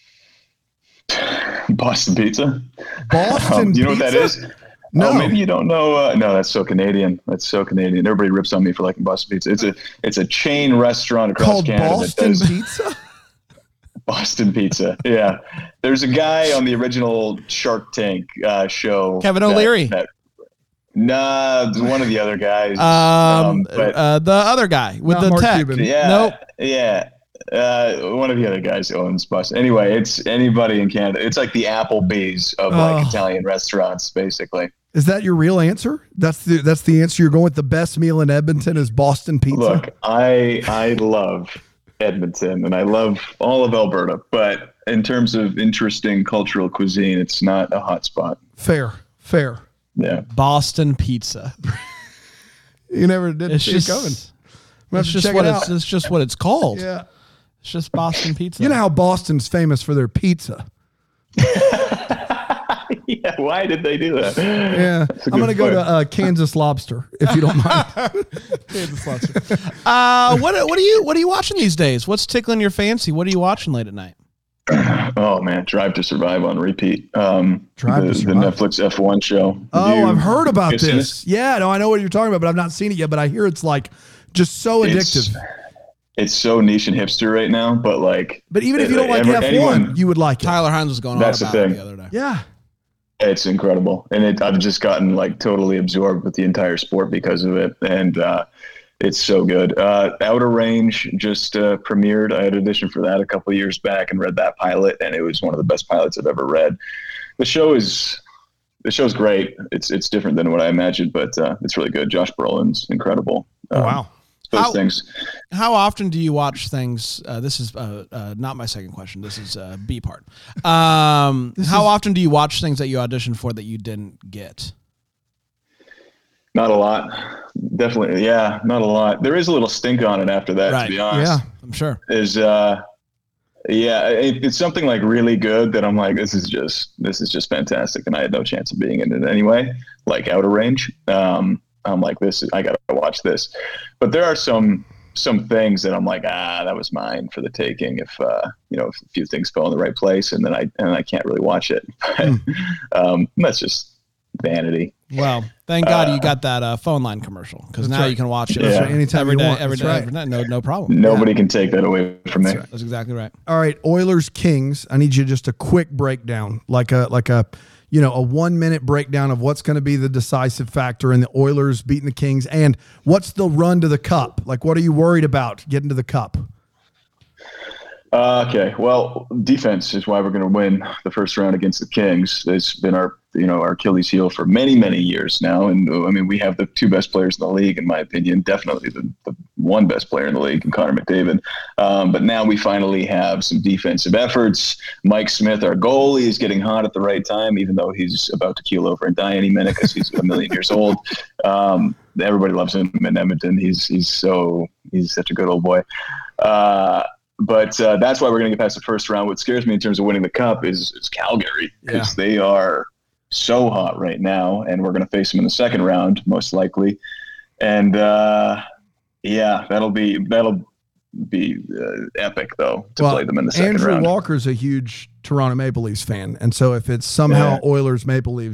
Boston pizza. Boston Um, do you know pizza? what that is? No. Oh, maybe you don't know. Uh, no, that's so Canadian. That's so Canadian. Everybody rips on me for liking Boston pizza. It's a it's a chain restaurant across Called Canada Boston that does Pizza. Boston pizza. Yeah, there's a guy on the original Shark Tank uh, show. Kevin that- O'Leary. that- Nah, it's one of the other guys. Um, but uh, the other guy with Not the Mark tech. Cuban. yeah, Nope. yeah. Uh, one of the other guys owns Boston. Anyway, it's anybody in Canada. It's like the Applebee's of like Oh. Italian restaurants, basically. Is that your real answer? That's the that's the answer. You're going with the best meal in Edmonton is Boston Pizza. Look, I I love Edmonton and I love all of Alberta, but in terms of interesting cultural cuisine, it's not a hot spot. Fair, fair. Yeah. Boston pizza. You never did It's see just, it coming. it's have to just check what it it's, out. it's just what it's called. Yeah. It's just Boston pizza. You know how Boston's famous for their pizza. Yeah. Why did they do that? Yeah. That's a I'm good going to go point. to uh, Kansas Lobster, if you don't mind. uh, what what are you what are you watching these days? What's tickling your fancy? What are you watching late at night? Oh man, Drive to Survive on repeat. Um, Drive the, to the Survive. Netflix F one show. Have Oh, you- I've heard about you seen this. Yeah, no, I know what you're talking about, but I've not seen it yet. But I hear it's like just so it? addictive. It's, it's so niche and hipster right now, but like, But even if you don't like every- F one, anyone- you would like it. Tyler Hines was going That's on the about it thing. the other day. Yeah. it's incredible, and it, I've just gotten like totally absorbed with the entire sport because of it, and uh, it's so good. Uh, Outer Range just uh, premiered. I had auditioned for that a couple of years back and read that pilot, and it was one of the best pilots I've ever read. The show is the show's great. It's it's different than what I imagined, but uh, it's really good. Josh Brolin's incredible. Um, Wow. Those How- things. How often do you watch things? Uh, this is uh, uh, not my second question. This is uh, B part. Um, how is- often do you watch things that you auditioned for that you didn't get? Not a lot. Definitely, yeah, not a lot. There is a little stink on it after that, Right. to be honest. Yeah. I'm sure. Is uh yeah, it, it's something like really good that I'm like, this is just this is just fantastic, and I had no chance of being in it anyway. Like Outer Range, um, I'm like, this. I gotta watch this. But there are some some things that I'm like, ah, that was mine for the taking. If uh, you know, if a few things fell in the right place, and then I and I can't really watch it. But um, that's just vanity. Well, thank God Uh, you got that uh, phone line commercial because That's now right. you can watch it That's right. Anytime every you day, want. every That's day, right. every night. No, no problem. Nobody can take that away from me. That's exactly right. All right, Oilers Kings. I need you just a quick breakdown, like a like a you know a one minute breakdown of what's going to be the decisive factor in the Oilers beating the Kings, and what's the run to the cup. Like, what are you worried about getting to the cup? Uh, okay, well, defense is why we're going to win the first round against the Kings. It's been our, you know, our Achilles heel for many, many years now. And I mean, we have the two best players in the league, in my opinion, definitely the, the one best player in the league, in Connor McDavid. Um, but now we finally have some defensive efforts. Mike Smith, our goalie, is getting hot at the right time, even though he's about to keel over and die any minute because he's a million years old. Um, everybody loves him in Edmonton. He's, he's so, he's such a good old boy. Uh, But uh, that's why we're going to get past the first round. What scares me in terms of winning the cup is, is Calgary, because they are so hot right now, and we're going to face them in the second round most likely. And uh, yeah, that'll be that'll be uh, epic though to Well, play them in the second Andrew round. Walker's a huge Toronto Maple Leafs fan, and so if it's somehow Yeah. Oilers Maple Leafs,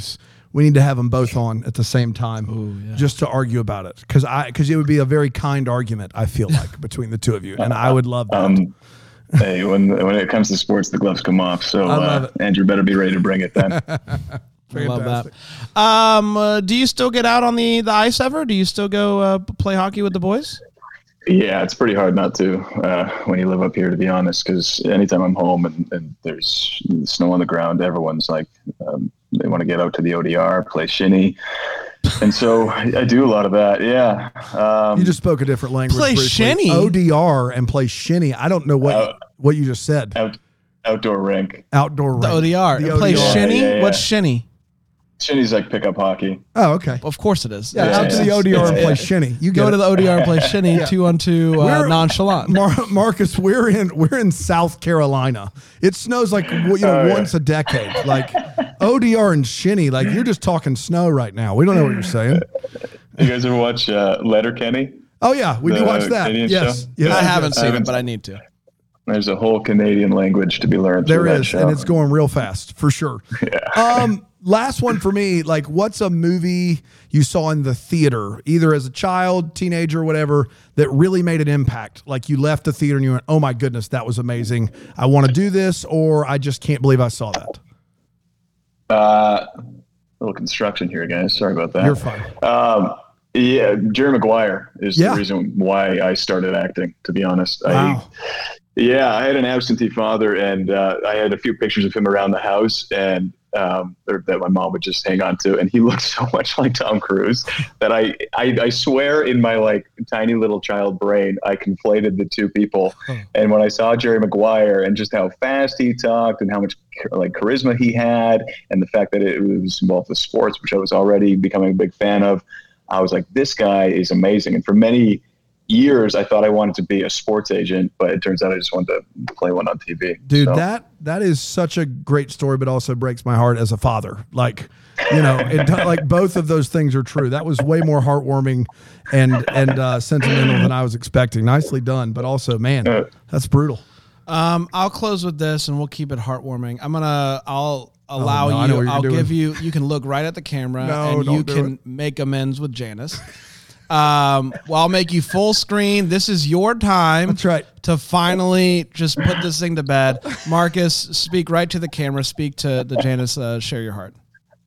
we need to have them both on at the same time, Ooh, yeah. just to argue about it. Because I because it would be a very kind argument, I feel like, between the two of you, and I would love that. Um, hey, when when it comes to sports, the gloves come off. So uh, Andrew better be ready to bring it then. I love that. Um, uh, do you still get out on the, the ice ever? Do you still go uh, play hockey with the boys? Yeah, it's pretty hard not to uh, when you live up here, to be honest, because anytime I'm home and, and there's snow on the ground, everyone's like, um, they want to get out to the O D R, play shinny. And so I, I do a lot of that. Yeah. Um, you just spoke a different language. Play briefly. shinny? O D R and play shinny. I don't know what, Uh, what you just said. out, outdoor rink. Outdoor rink. The O D R. The Play O D R. shinny? Yeah, yeah, What's yeah. shinny? Shinny's like pickup hockey. Oh, okay. Of course it is. Yeah, Yeah, out to the yeah. O D R and Yeah. play shinny. You Go get to it. the O D R and play shinny, Yeah. two on two, uh, We're- nonchalant. Mar- Marcus, we're in we're in South Carolina. It snows like you know Oh, yeah. once a decade. Like O D R and shinny, like you're just talking snow right now. We don't know what you're saying. You guys ever watch uh, Letterkenny? Oh yeah, we do The watch that. Canadian Yes, show? yes, I yes. haven't seen haven't- it, but I need to. There's a whole Canadian language to be learned. There through that is, show. and it's going real fast for sure. Um, last one for me. Like, what's a movie you saw in the theater, either as a child, teenager, whatever, that really made an impact? Like, you left the theater and you went, "Oh my goodness, that was amazing. I want to do this," or "I just can't believe I saw that." Uh, a little construction here, guys. Sorry about that. You're fine. Um, yeah, Jerry Maguire is Yeah. the reason why I started acting, to be honest. Wow. I, yeah, I had an absentee father, and uh, I had a few pictures of him around the house, and um, or that my mom would just hang on to, and he looked so much like Tom Cruise that I, I, I swear in my like tiny little child brain, I conflated the two people. And when I saw Jerry Maguire and just how fast he talked and how much like charisma he had, and the fact that it was involved with sports, which I was already becoming a big fan of, I was like, this guy is amazing. And for many years, I thought I wanted to be a sports agent, but it turns out I just wanted to play one on T V. Dude, So, that that is such a great story, but also breaks my heart as a father. Like, you know, it, like both of those things are true. That was way more heartwarming and and uh, sentimental than I was expecting. Nicely done, but also, man, Uh, that's brutal. Um, I'll close with this, and we'll keep it heartwarming. I'm gonna, I'll allow Oh, no, I know what you. you're I'll doing. give you. You can look right at the camera, No, and don't you do can it. make amends with Janice. Um, well, I'll make you full screen. This is your time. That's right. To finally just put this thing to bed. Marcus, speak right to the camera. Speak to the Janice. Uh, share your heart.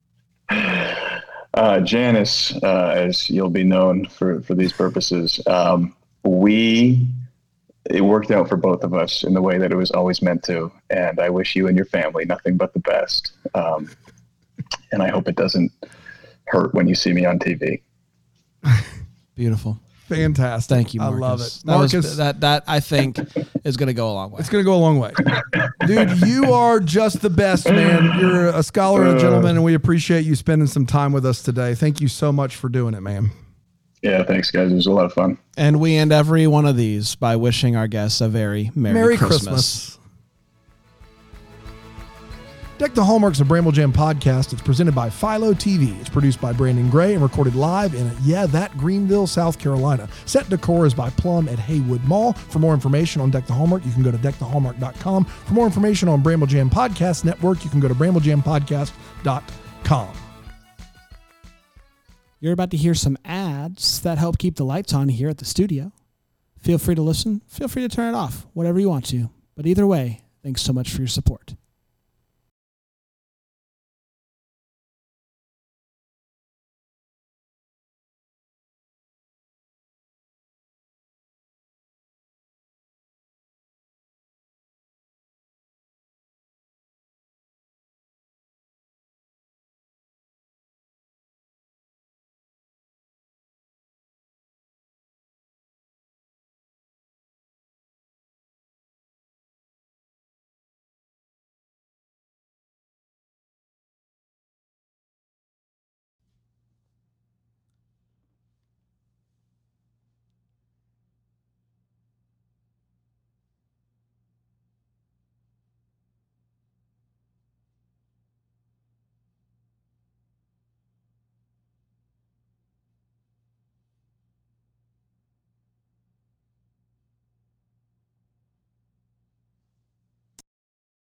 Uh, Janice, uh, as you'll be known for, for these purposes, um, we, it worked out for both of us in the way that it was always meant to. And I wish you and your family nothing but the best. Um, and I hope it doesn't hurt when you see me on T V. Beautiful. Fantastic. Thank you, I Marcus. love it. That was- Marcus, that that I think is going to go a long way. it's going to go a long way. Dude, you are just the best, man. You're a scholar and a gentleman, and we appreciate you spending some time with us today. Thank you so much for doing it, man. Yeah, thanks, guys. It was a lot of fun. And we end every one of these by wishing our guests a very Merry, Merry Christmas. Christmas. Deck the Hallmarks of Bramble Jam podcast. It's presented by Philo T V. It's produced by Brandon Gray and recorded live in, yeah, that Greenville, South Carolina. Set decor is by Plum at Haywood Mall. For more information on Deck the Hallmark, you can go to deck the hallmark dot com. For more information on Bramble Jam Podcast Network, you can go to bramble jam podcast dot com. You're about to hear some ads that help keep the lights on here at the studio. Feel free to listen. Feel free to turn it off, whatever you want to. But either way, thanks so much for your support.